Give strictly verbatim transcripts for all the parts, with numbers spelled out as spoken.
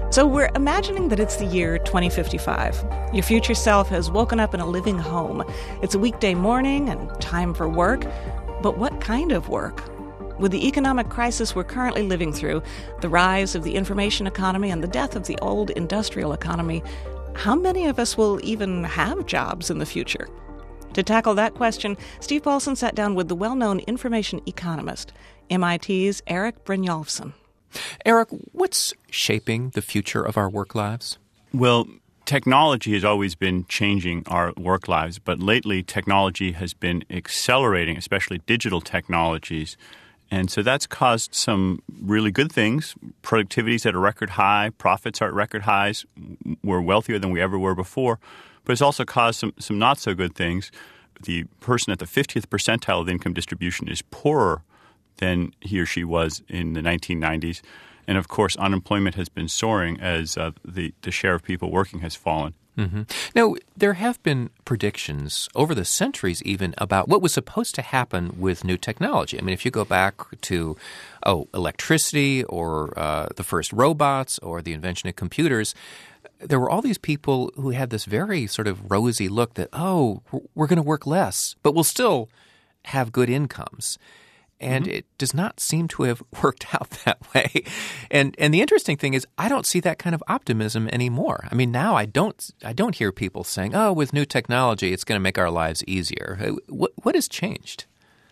So we're imagining that it's the year twenty fifty-five. Your future self has woken up in a living home. It's a weekday morning and time for work. But what kind of work? With the economic crisis we're currently living through, the rise of the information economy and the death of the old industrial economy, how many of us will even have jobs in the future? To tackle that question, Steve Paulson sat down with the well-known information economist, M I T's Eric Brynjolfsson. Eric, what's shaping the future of our work lives? Well, technology has always been changing our work lives, but lately technology has been accelerating, especially digital technologies. And so that's caused some really good things. Productivity's at a record high, profits are at record highs. We're wealthier than we ever were before. But it's also caused some, some not so good things. The person at the fiftieth percentile of the income distribution is poorer than he or she was in the nineteen nineties. And, of course, unemployment has been soaring as uh, the, the share of people working has fallen. Mm-hmm. Now, there have been predictions over the centuries even about what was supposed to happen with new technology. I mean, if you go back to, oh, electricity or uh, the first robots or the invention of computers, there were all these people who had this very sort of rosy look that, oh, we're going to work less, but we'll still have good incomes. And mm-hmm. it does not seem to have worked out that way. And and the interesting thing is I don't see that kind of optimism anymore. I mean, now I don't I don't hear people saying, oh, with new technology, it's going to make our lives easier. What What has changed?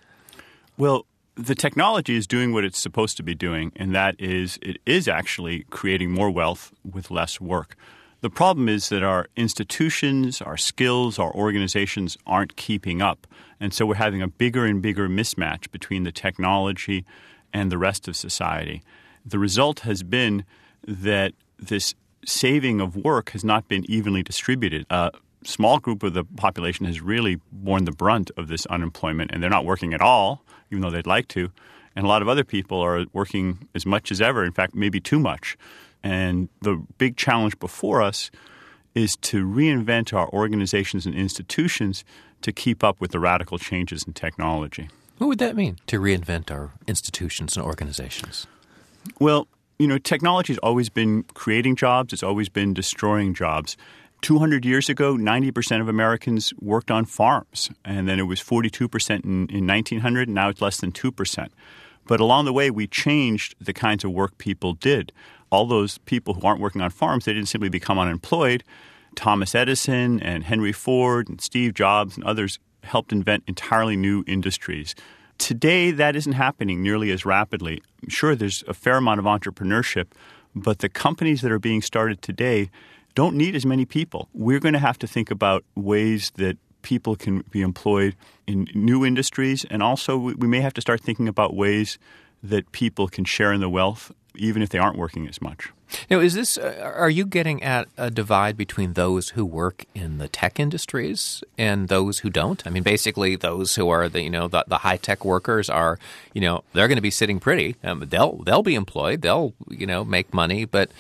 Well, the technology is doing what it's supposed to be doing, and that is it is actually creating more wealth with less work. The problem is that our institutions, our skills, our organizations aren't keeping up. And so we're having a bigger and bigger mismatch between the technology and the rest of society. The result has been that this saving of work has not been evenly distributed. A small group of the population has really borne the brunt of this unemployment, and they're not working at all, even though they'd like to. And a lot of other people are working as much as ever, in fact, maybe too much. And the big challenge before us is to reinvent our organizations and institutions to keep up with the radical changes in technology. What would that mean, to reinvent our institutions and organizations? Well, you know, technology has always been creating jobs. It's always been destroying jobs. two hundred years ago, ninety percent of Americans worked on farms. And then it was forty-two percent in, in nineteen hundred, and now it's less than two percent. But along the way, we changed the kinds of work people did. All those people who aren't working on farms, they didn't simply become unemployed. Thomas Edison and Henry Ford and Steve Jobs and others helped invent entirely new industries. Today, that isn't happening nearly as rapidly. Sure, there's a fair amount of entrepreneurship, but the companies that are being started today don't need as many people. We're going to have to think about ways that people can be employed in new industries, and also we may have to start thinking about ways that people can share in the wealth even if they aren't working as much. Now, is this uh, are you getting at a divide between those who work in the tech industries and those who don't? I mean, basically, those who are the you know the, the high tech workers are you know they're going to be sitting pretty. Um, they'll they'll be employed. They'll you know make money, but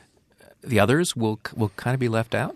the others will will kind of be left out.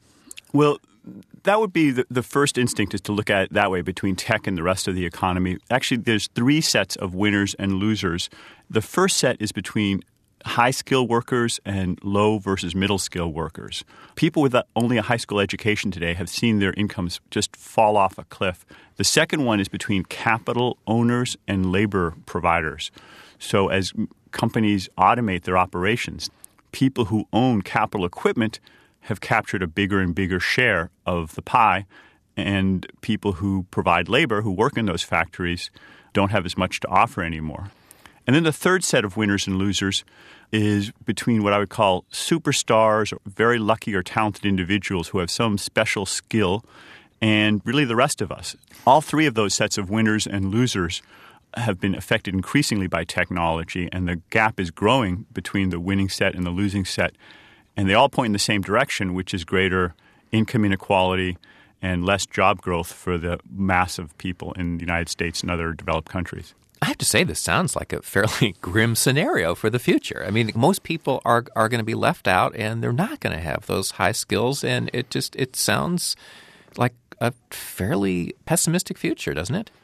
Well, that would be the, the first instinct, is to look at it that way between tech and the rest of the economy. Actually, there's three sets of winners and losers. The first set is between high-skill workers and low versus middle-skill workers. People with only a high school education today have seen their incomes just fall off a cliff. The second one is between capital owners and labor providers. So as companies automate their operations, people who own capital equipment have captured a bigger and bigger share of the pie, and people who provide labor, who work in those factories, don't have as much to offer anymore. And then the third set of winners and losers is between what I would call superstars, or very lucky or talented individuals who have some special skill, and really the rest of us. All three of those sets of winners and losers have been affected increasingly by technology, and the gap is growing between the winning set and the losing set. And they all point in the same direction, which is greater income inequality and less job growth for the mass of people in the United States and other developed countries. I have to say, this sounds like a fairly grim scenario for the future. I mean, most people are are going to be left out, and they're not going to have those high skills. And it just it sounds like a fairly pessimistic future, doesn't it?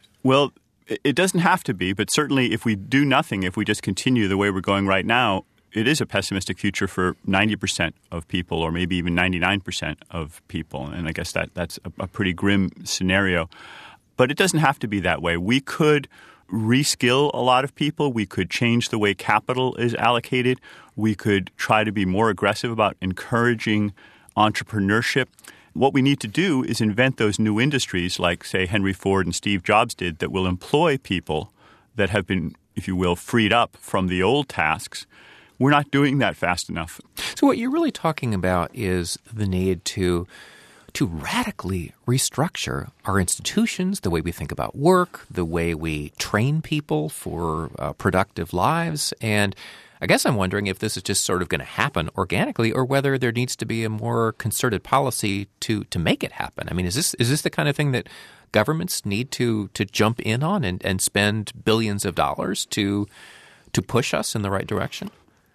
Well, it doesn't have to be, but certainly if we do nothing, if we just continue the way we're going right now, it is a pessimistic future for ninety percent of people, or maybe even ninety-nine percent of people. And I guess that that's a, a pretty grim scenario. But it doesn't have to be that way. We could reskill a lot of people. We could change the way capital is allocated. We could try to be more aggressive about encouraging entrepreneurship. What we need to do is invent those new industries like, say, Henry Ford and Steve Jobs did, that will employ people that have been, if you will, freed up from the old tasks. We're not doing that fast enough. So what you're really talking about is the need to to radically restructure our institutions, the way we think about work, the way we train people for uh, productive lives. And I guess I'm wondering if this is just sort of going to happen organically, or whether there needs to be a more concerted policy to to make it happen. I mean, is this is this the kind of thing that governments need to to jump in on and, and spend billions of dollars to to push us in the right direction?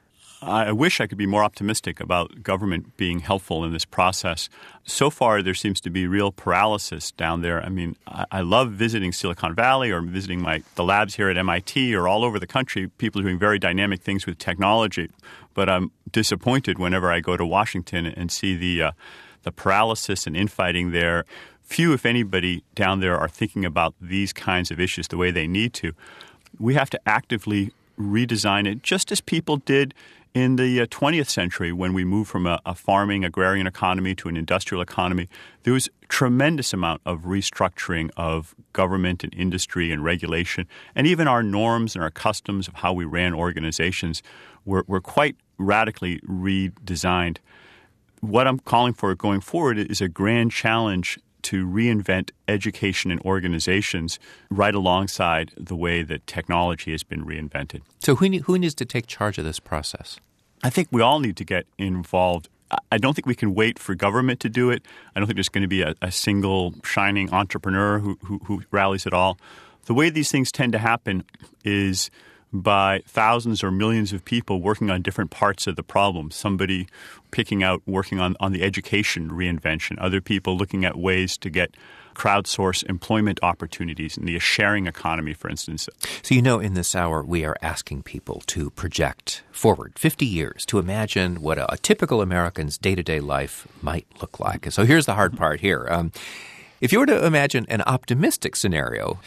I wish I could be more optimistic about government being helpful in this process. So far, there seems to be real paralysis down there. I mean, I, I love visiting Silicon Valley or visiting my the labs here at M I T or all over the country. People are doing very dynamic things with technology. But I'm disappointed whenever I go to Washington and see the uh, the paralysis and infighting there. Few, if anybody, down there are thinking about these kinds of issues the way they need to. We have to actively redesign it, just as people did in the uh, twentieth century when we moved from a, a farming agrarian economy to an industrial economy. There was a tremendous amount of restructuring of government and industry and regulation, and even our norms and our customs of how we ran organizations were, were quite radically redesigned. What I'm calling for going forward is a grand challenge to reinvent education and organizations right alongside the way that technology has been reinvented. So who, who needs to take charge of this process? I think we all need to get involved. I don't think we can wait for government to do it. I don't think there's going to be a, a single shining entrepreneur who, who, who rallies it all. The way these things tend to happen is by thousands or millions of people working on different parts of the problem. Somebody picking out, working on, on the education reinvention. Other people looking at ways to get crowdsource employment opportunities in the sharing economy, for instance. So you know, in this hour, we are asking people to project forward fifty years to imagine what a, a typical American's day-to-day life might look like. And so here's the hard part here. Um, if you were to imagine an optimistic scenario,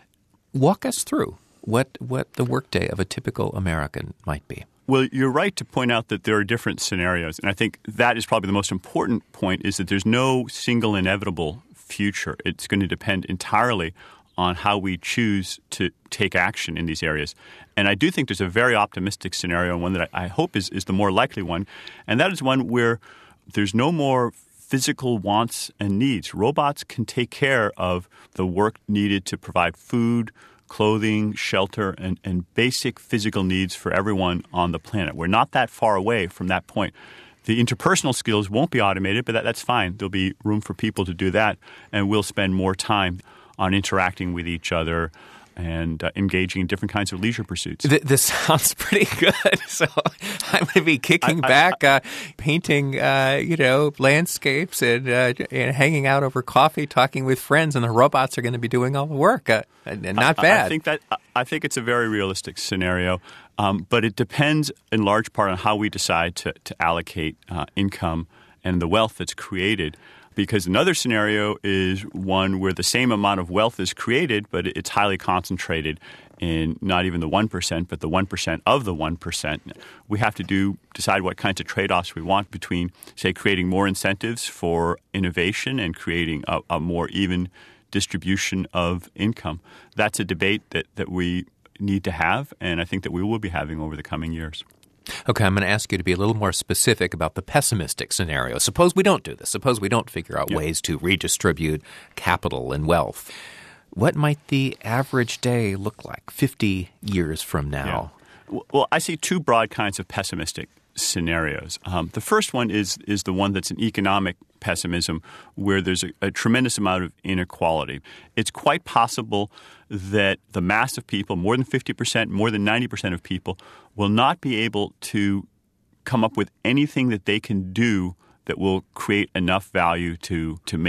walk us through what what the workday of a typical American might be. Well, you're right to point out that there are different scenarios. And I think that is probably the most important point, is that there's no single inevitable future. It's going to depend entirely on how we choose to take action in these areas. And I do think there's a very optimistic scenario, and one that I hope is, is the more likely one. And that is one where there's no more physical wants and needs. Robots can take care of the work needed to provide food, clothing, shelter, and, and basic physical needs for everyone on the planet. We're not that far away from that point. The interpersonal skills won't be automated, but that, that's fine. There'll be room for people to do that, and we'll spend more time on interacting with each other and uh, engaging in different kinds of leisure pursuits. Th- this sounds pretty good. So I'm going to be kicking I, I, back, uh, painting, uh, you know, landscapes and, uh, and hanging out over coffee, talking with friends, and the robots are going to be doing all the work. Uh, and not bad. I, I think that I think it's a very realistic scenario, um, but it depends in large part on how we decide to, to allocate uh, income and the wealth that's created. Because another scenario is one where the same amount of wealth is created, but it's highly concentrated in not even the one percent, but the one percent of the one percent. We have to do decide what kinds of trade-offs we want between, say, creating more incentives for innovation and creating a, a more even distribution of income. That's a debate that, that we need to have, and I think that we will be having over the coming years. Okay, I'm going to ask you to be a little more specific about the pessimistic scenario. Suppose we don't do this. Suppose we don't figure out yeah. ways to redistribute capital and wealth. What might the average day look like fifty years from now? Yeah. Well, I see two broad kinds of pessimistic scenarios. Um, the first one is is the one that's an economic pessimism, where there's a, a tremendous amount of inequality. It's quite possible that the mass of people, more than fifty percent, more than ninety percent of people, will not be able to come up with anything that they can do that will create enough value to, to make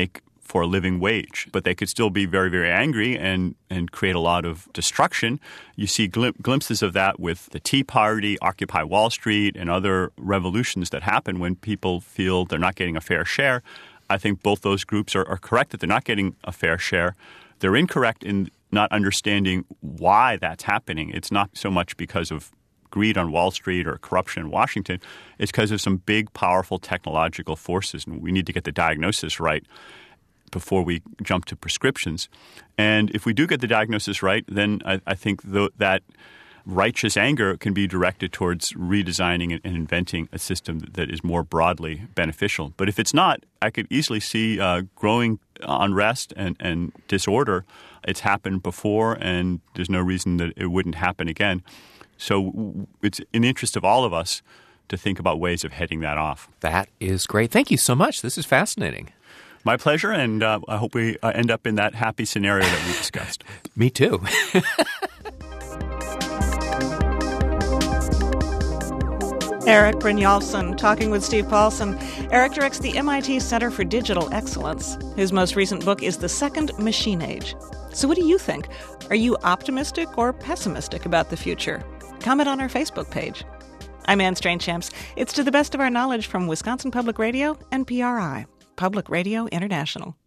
for a living wage. But they could still be very, very angry and, and create a lot of destruction. You see glim- glimpses of that with the Tea Party, Occupy Wall Street, and other revolutions that happen when people feel they're not getting a fair share. I think both those groups are, are correct that they're not getting a fair share. They're incorrect in not understanding why that's happening. It's not so much because of greed on Wall Street or corruption in Washington. It's because of some big, powerful technological forces, and we need to get the diagnosis right before we jump to prescriptions. And if we do get the diagnosis right, then I, I think th- that righteous anger can be directed towards redesigning and, and inventing a system that is more broadly beneficial. But if it's not, I could easily see uh, growing unrest and, and disorder. It's happened before, and there's no reason that it wouldn't happen again. So it's in the interest of all of us to think about ways of heading that off. That is great. Thank you so much. This is fascinating. My pleasure, and uh, I hope we uh, end up in that happy scenario that we discussed. Me too. Erik Brynjolfsson talking with Steve Paulson. Erik directs the M I T Center for Digital Excellence. His most recent book is The Second Machine Age. So what do you think? Are you optimistic or pessimistic about the future? Comment on our Facebook page. I'm Anne Strainchamps. It's to the best of our knowledge from Wisconsin Public Radio and P R I, Public Radio International.